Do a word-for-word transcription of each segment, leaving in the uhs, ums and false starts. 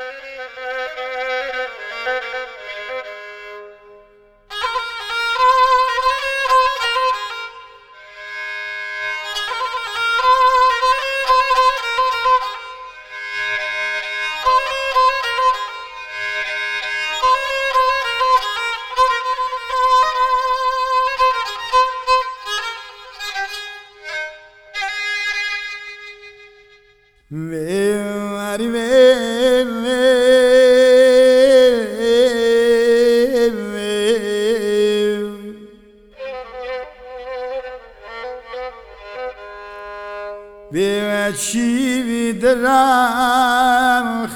به چی درم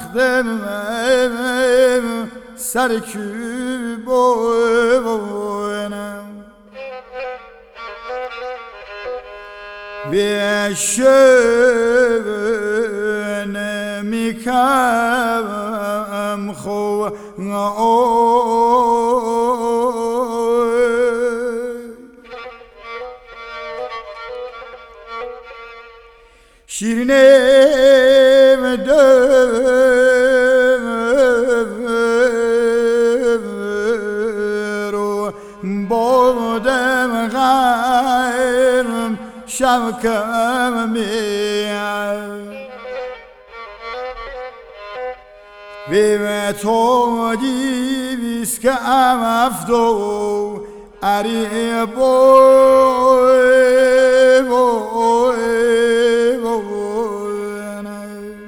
خدمم سر کی بونم به شون میکم خو شیرینه رو بودم غیرم شبکم میاد به تو دیویست که ام افتو اری بوی بوی بوی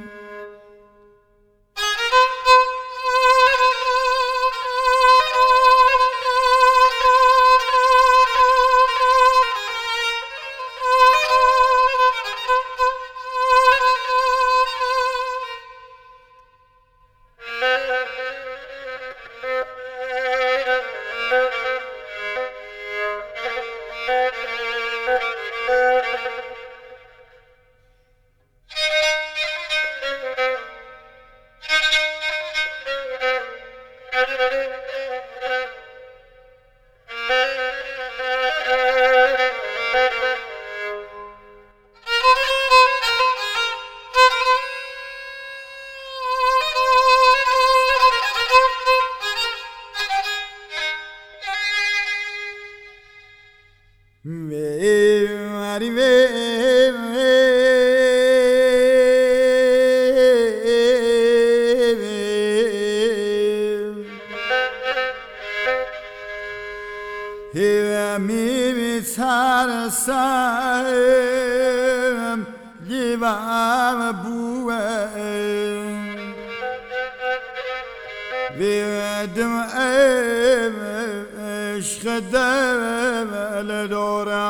مری می ترسم لیوام بوه بیدم عشق دل داره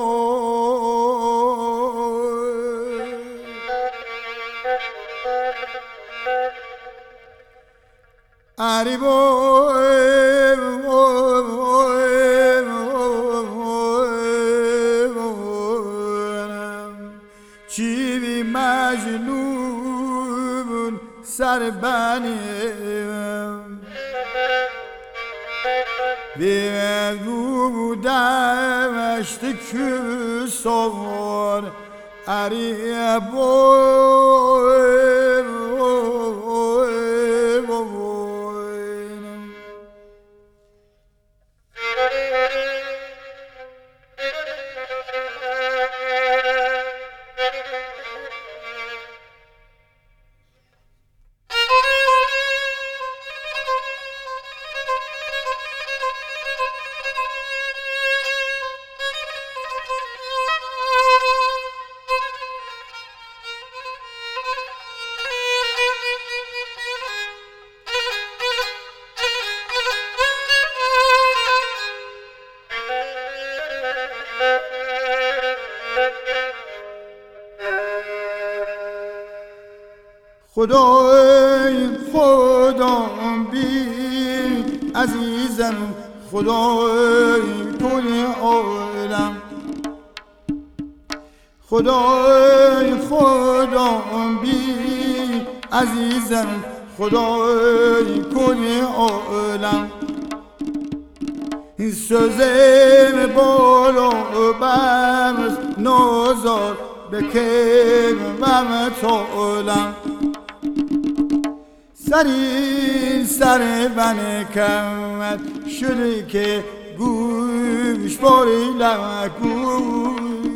اری بوی چی بی مجنون سر بنیم بگو دمشت که سوار اری بوی بوی بوی خدای خدام بی عزیزم خدای کل عالم خدای خدام بی عزیزم خدای کل عالم این سوزم بالا برز نازار بکن بم طالم سری سر بن کمت شده که گوش باری لگوی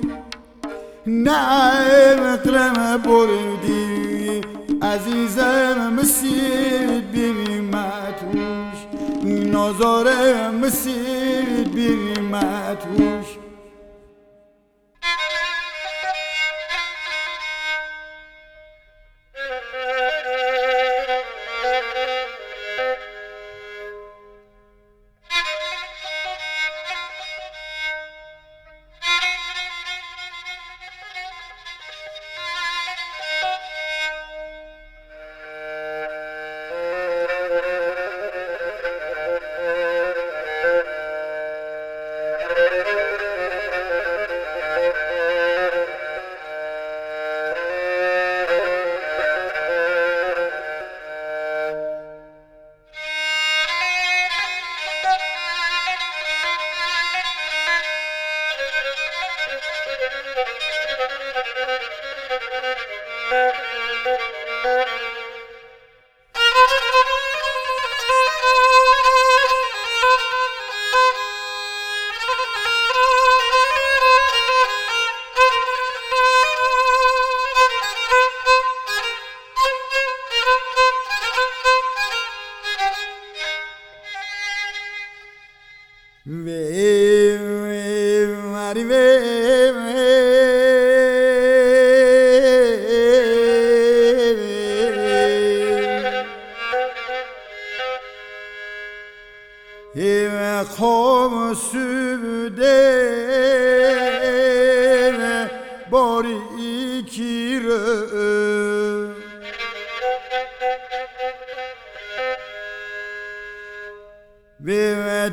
نه مقرم بردی عزیزم مسید بیمی متوش نازاره مسید بیمی متوش وی وی ماری وی وی خواب سوده باری کیره به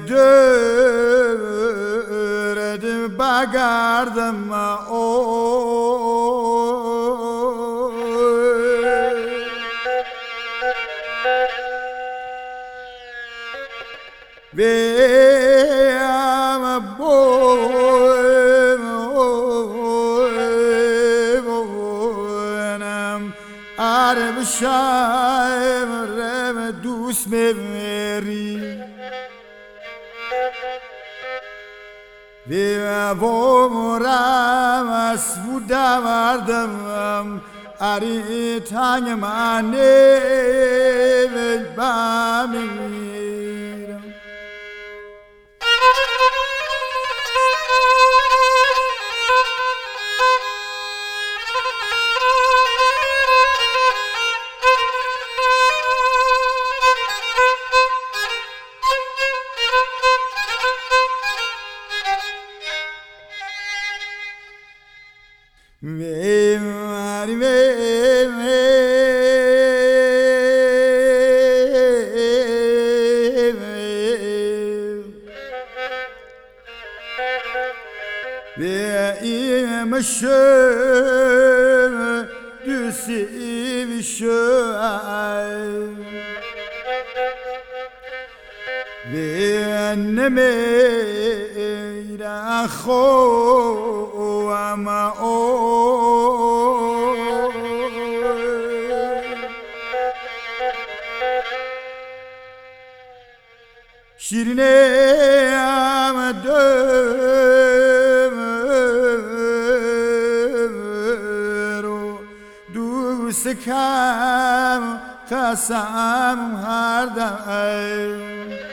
دورد بگردم بیم بونم عرب شایم رم دوست میری بیم بومرم از بودم اردم اری تنگ من بمیرم وی ماری وی وی ایم شو دوستی شو وی نمیرم خوام او شیرینه ام درو دوست کم قسم هر دم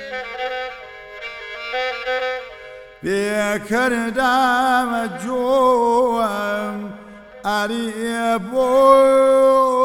بیا کردم جوام علی بو